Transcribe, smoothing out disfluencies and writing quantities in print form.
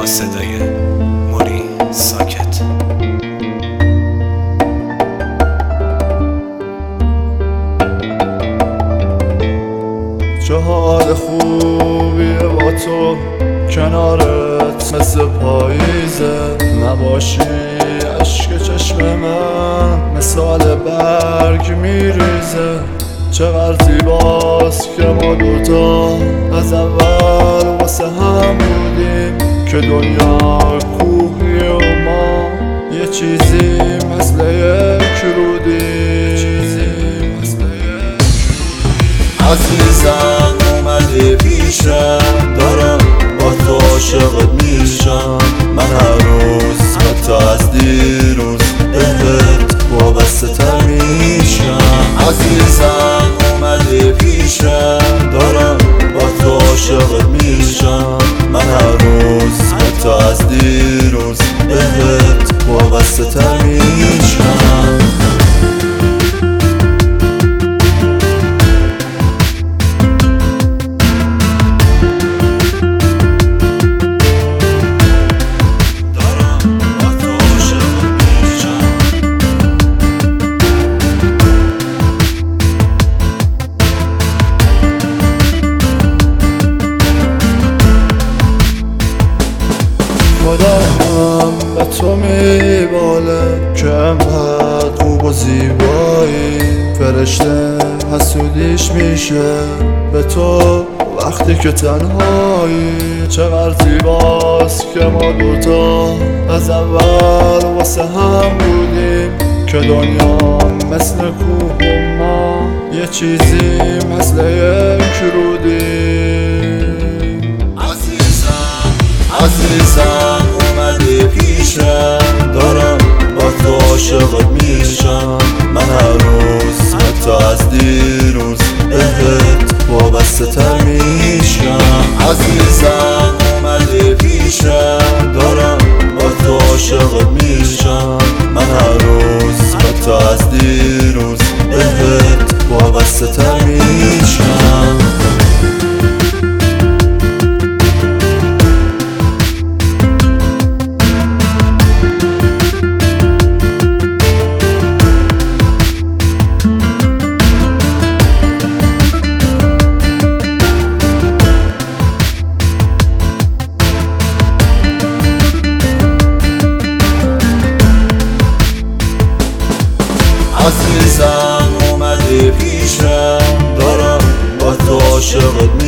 صدای موری ساکت. چه حال خوبیه با تو کنارت، مثل پاییزه نباشی عشق چشم من مثال برگ میریزه. چقدر زیباست که ما دوتا از اول واسه هم بودیم، که دنیا کوهی و ما یه چیزی مثل یک رودی. عزیزم اومدی پیشم، دارم با تو عاشقت میشم. من هر روز حتی از دیروز بهت وابسته تر میشم. عزیزم اومدی پیشم، دارم با تو عاشقت میشم. من هر روز حتی از دیروز بهت وابسته تر میشم. خدایم به تو میباله که انقدر خوب و زیبایی، فرشته حسودیش میشه به تو وقتی که تنهایی. چقدر زیباست که ما دوتا از اول واسه هم بودیم، که دنیا مثل کوه و ما یه چیزی مثل یک رودی. عزیزم اومدی پیشم، دارم با تو عاشقت میشم. من هر روز حتی از دیروز بهت وابسته تر میشم. عزیزم اومدی پیشم، دارم با تو عاشقت میشم. من هر روز حتی از دیروز بهت وابسته تر میشم. عزیزم اومدی پیشم، دارم با تو عاشقت